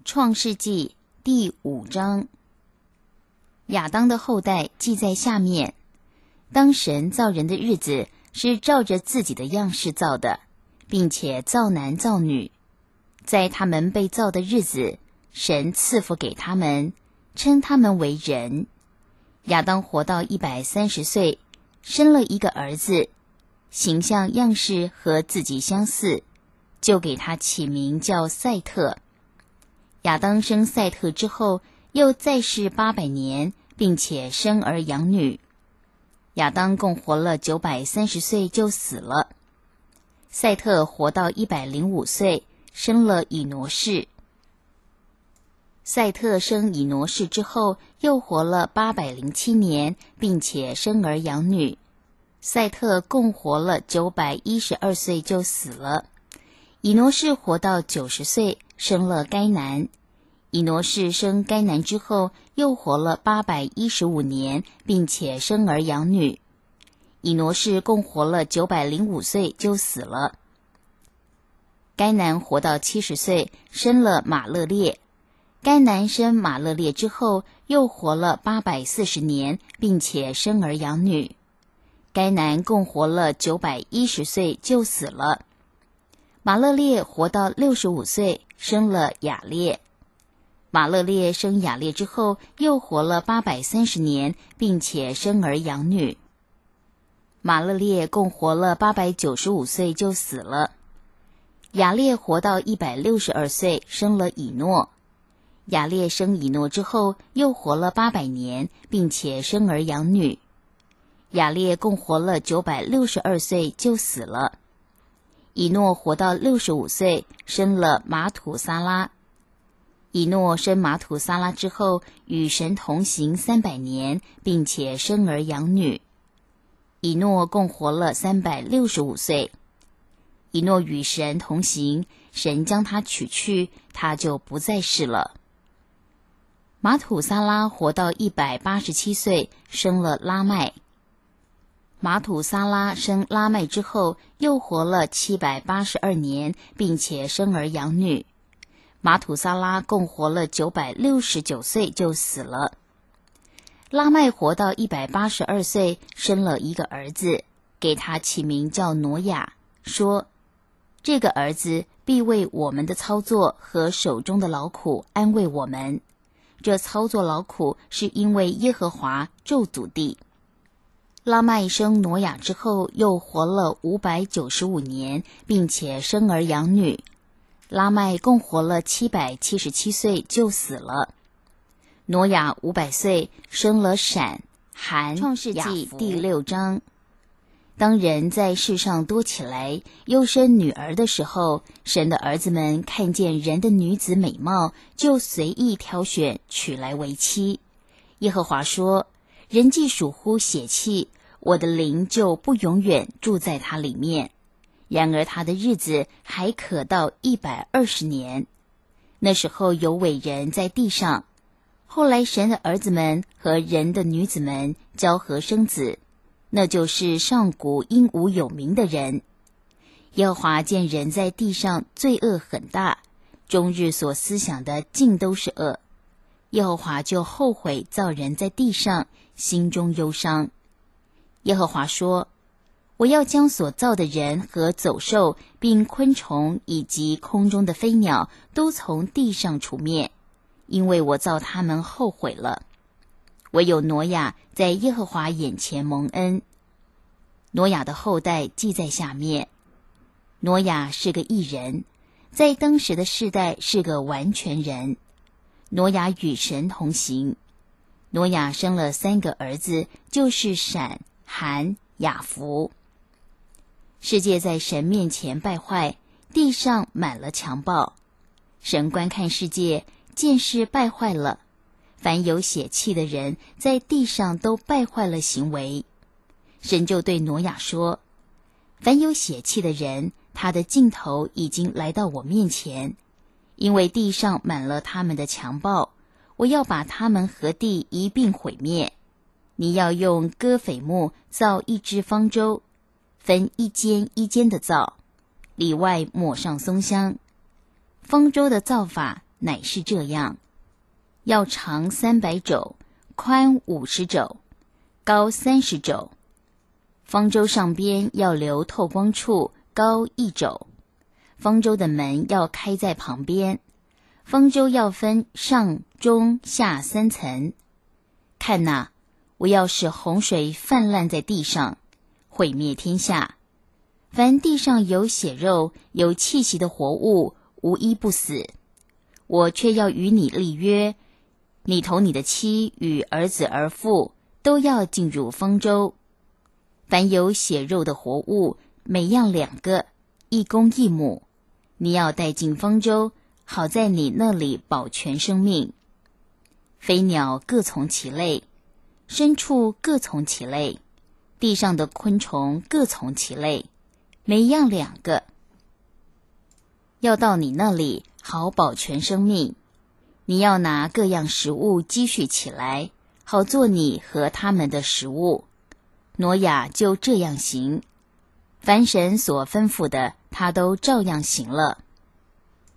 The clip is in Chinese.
创世纪第5章，亚当的后代记在下面。当神造人的日子，是照着自己的样式造的，并且造男造女。在他们被造的日子，神赐福给他们，称他们为人。亚当活到130岁，生了一个儿子，形象样式和自己相似，就给他起名叫赛特。亚当生赛特之后，又在世800年，并且生儿养女。亚当共活了930岁就死了。赛特活到105岁，生了以挪士。赛特生以挪士之后，又活了807年，并且生儿养女。赛特共活了912岁就死了。以挪士活到90岁，生了该男。以挪士生该男之后，又活了815年，并且生儿养女。以挪士共活了905岁就死了。该男活到70岁，生了马勒列。该男生马勒列之后，又活了840年，并且生儿养女。该男共活了910岁就死了。马勒列活到65岁，生了雅列。马勒列生雅列之后，又活了830年，并且生儿养女。马勒列共活了895岁就死了。雅列活到162岁，生了以诺。雅列生以诺之后，又活了800年，并且生儿养女。雅列共活了962岁就死了。以诺活到65岁，生了马土撒拉。以诺生马土撒拉之后，与神同行300年，并且生儿养女。以诺共活了365岁。以诺与神同行，神将他取去，他就不在世了。马土撒拉活到187岁，生了拉麦。马土撒拉生拉麦之后，又活了782年，并且生儿养女。马土撒拉共活了969岁就死了。拉麦活到182岁，生了一个儿子，给他起名叫挪亚，说：这个儿子必为我们的操作和手中的劳苦安慰我们。这操作劳苦是因为耶和华咒诅地。拉麦生挪亚之后，又活了595年，并且生儿养女。拉麦共活了777岁就死了。挪亚500岁，生了闪、含、创世纪第6章。当人在世上多起来，又生女儿的时候，神的儿子们看见人的女子美貌，就随意挑选，娶来为妻。耶和华说：人既属乎血气，我的灵就不永远住在他里面。然而他的日子还可到120年。那时候有伟人在地上。后来神的儿子们和人的女子们交合生子，那就是上古因无有名的人。耶和华见人在地上罪恶很大，终日所思想的尽都是恶。耶和华就后悔造人在地上，心中忧伤。耶和华说：我要将所造的人和走兽，并昆虫以及空中的飞鸟，都从地上除灭，因为我造他们后悔了。唯有挪亚在耶和华眼前蒙恩。挪亚的后代记在下面。挪亚是个义人，在当时的世代是个完全人。挪亚与神同行。挪亚生了3个儿子，就是闪、含、雅弗。世界在神面前败坏，地上满了强暴。神观看世界，见事败坏了，凡有血气的人在地上都败坏了行为。神就对挪亚说：凡有血气的人，他的尽头已经来到我面前，因为地上满了他们的强暴，我要把他们和地一并毁灭。你要用戈斐木造一只方舟，分一间一间的造，里外抹上松香。方舟的造法乃是这样：要长300肘，宽50肘，高30肘。方舟上边要留透光处，高1肘。方舟的门要开在旁边。方舟要分上、中、下3层。看哪，我要使洪水泛滥在地上，毁灭天下。凡地上有血肉、有气息的活物，无一不死。我却要与你立约，你同你的妻与儿子儿妇都要进入方舟。凡有血肉的活物，每样2个，一公一母，你要带进方舟，好在你那里保全生命。飞鸟各从其类，牲畜各从其类，地上的昆虫各从其类，每样2个，要到你那里好保全生命。你要拿各样食物积蓄起来，好做你和他们的食物。挪亚就这样行，凡神所吩咐的，他都照样行了。